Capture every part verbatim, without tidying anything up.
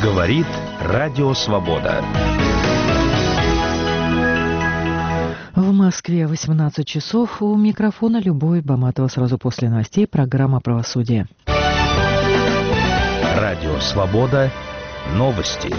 Говорит Радио Свобода. В Москве восемнадцать часов. У микрофона Любовь Баматова. Сразу после новостей программа «Правосудие». Радио Свобода. Новости.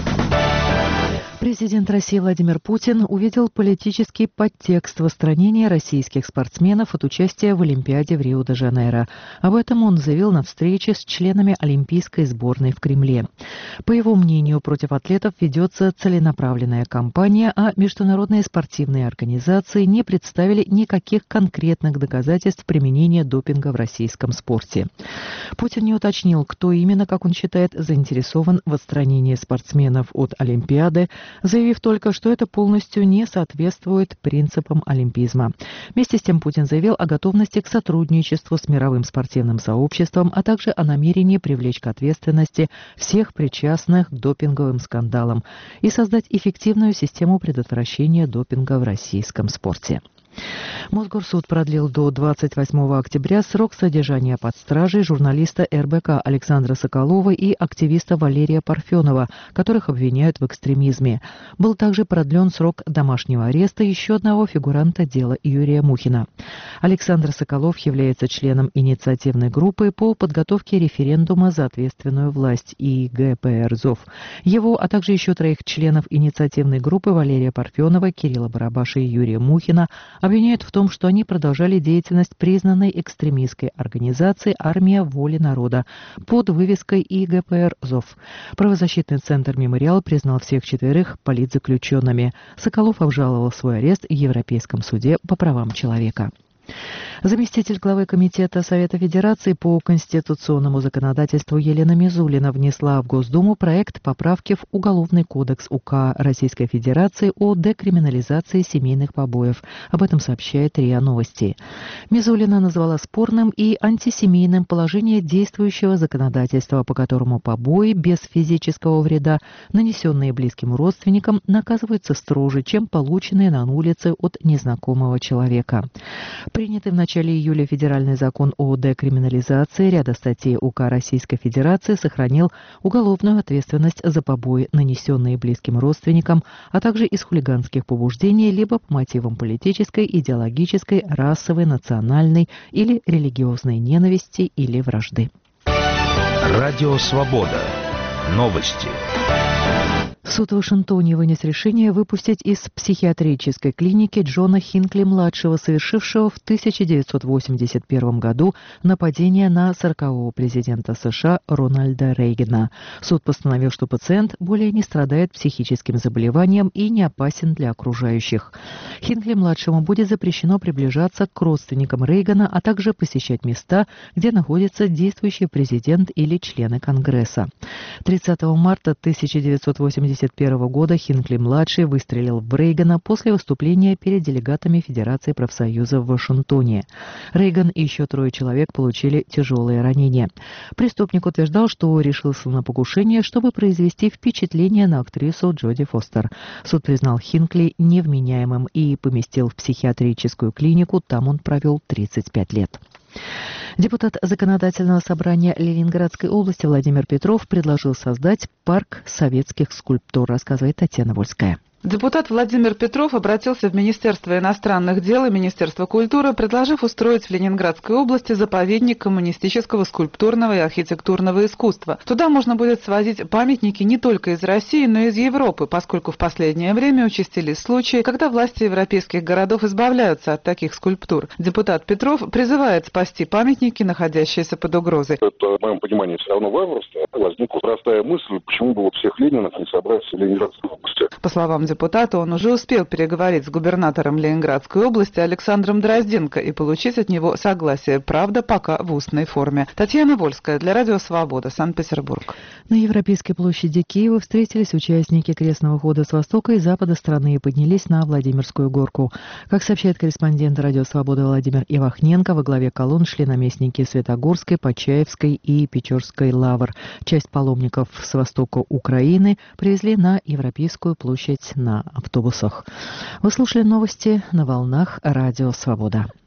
Президент России Владимир Путин увидел политический подтекст в устранении российских спортсменов от участия в Олимпиаде в Рио-де-Жанейро. Об этом он заявил на встрече с членами Олимпийской сборной в Кремле. По его мнению, против атлетов ведется целенаправленная кампания, а международные спортивные организации не представили никаких конкретных доказательств применения допинга в российском спорте. Путин не уточнил, кто именно, как он считает, заинтересован в отстранении спортсменов от Олимпиады, заявив только, что это полностью не соответствует принципам олимпизма. Вместе с тем Путин заявил о готовности к сотрудничеству с мировым спортивным сообществом, а также о намерении привлечь к ответственности всех причастных к допинговым скандалам и создать эффективную систему предотвращения допинга в российском спорте. Мосгорсуд продлил до двадцать восьмого октября срок содержания под стражей журналиста эр бэ ка Александра Соколова и активиста Валерия Парфенова, которых обвиняют в экстремизме. Был также продлен срок домашнего ареста еще одного фигуранта дела Юрия Мухина. Александр Соколов является членом инициативной группы по подготовке референдума за ответственную власть и гэ пэ эр зов. Его, а также еще троих членов инициативной группы Валерия Парфенова, Кирилла Барабаша и Юрия Мухина обвиняют в том, что они продолжали деятельность признанной экстремистской организации «Армия воли народа» под вывеской и гэ пэ эр зов. Правозащитный центр «Мемориал» признал всех четверых политзаключенными. Соколов обжаловал свой арест в Европейском суде по правам человека. Заместитель главы Комитета Совета Федерации по конституционному законодательству Елена Мизулина внесла в Госдуму проект поправки в Уголовный кодекс у ка Российской Федерации о декриминализации семейных побоев. Об этом сообщает РИА Новости. Мизулина назвала спорным и антисемейным положение действующего законодательства, по которому побои без физического вреда, нанесенные близким родственникам, наказываются строже, чем полученные на улице от незнакомого человека. Принятый в начале июля федеральный закон о декриминализации ряда статей у ка Российской Федерации сохранил уголовную ответственность за побои, нанесенные близким родственникам, а также из хулиганских побуждений либо по мотивам политической, идеологической, расовой, национальной или религиозной ненависти или вражды. Радио Свобода. Новости. Суд в Вашингтоне вынес решение выпустить из психиатрической клиники Джона Хинкли-младшего, совершившего в тысяча девятьсот восемьдесят первом году нападение на сорокового президента США Рональда Рейгана. Суд постановил, что пациент более не страдает психическим заболеванием и не опасен для окружающих. Хинкли-младшему будет запрещено приближаться к родственникам Рейгана, а также посещать места, где находится действующий президент или члены Конгресса. тридцатого марта тысяча девятьсот восемьдесят первого года Хинкли-младший выстрелил в Рейгана после выступления перед делегатами Федерации профсоюзов в Вашингтоне. Рейган и еще трое человек получили тяжелые ранения. Преступник утверждал, что решился на покушение, чтобы произвести впечатление на актрису Джоди Фостер. Суд признал Хинкли невменяемым и поместил в психиатрическую клинику. Там он провел тридцать пять лет. Депутат Законодательного собрания Ленинградской области Владимир Петров предложил создать парк советских скульптур, рассказывает Татьяна Вольская. Депутат Владимир Петров обратился в Министерство иностранных дел и Министерство культуры, предложив устроить в Ленинградской области заповедник коммунистического скульптурного и архитектурного искусства. Туда можно будет свозить памятники не только из России, но и из Европы, поскольку в последнее время участились случаи, когда власти европейских городов избавляются от таких скульптур. Депутат Петров призывает спасти памятники, находящиеся под угрозой. Это, в моем понимании, все равно варварство. Возникла простая мысль, почему бы вот всех Ленинов не собрать в Ленинградской области. По словам депутата, он уже успел переговорить с губернатором Ленинградской области Александром Дрозденко и получить от него согласие, правда, пока в устной форме. Татьяна Вольская для Радио Свобода, Санкт-Петербург. На Европейской площади Киева встретились участники крестного хода с востока и запада страны и поднялись на Владимирскую горку. Как сообщает корреспондент Радио Свобода Владимир Ивахненко, во главе колонн шли наместники Светогорской, Почаевской и Печорской лавр. Часть паломников с востока Украины привезли на Европейскую площадь на автобусах. Вы слушали новости на волнах Радио Свобода.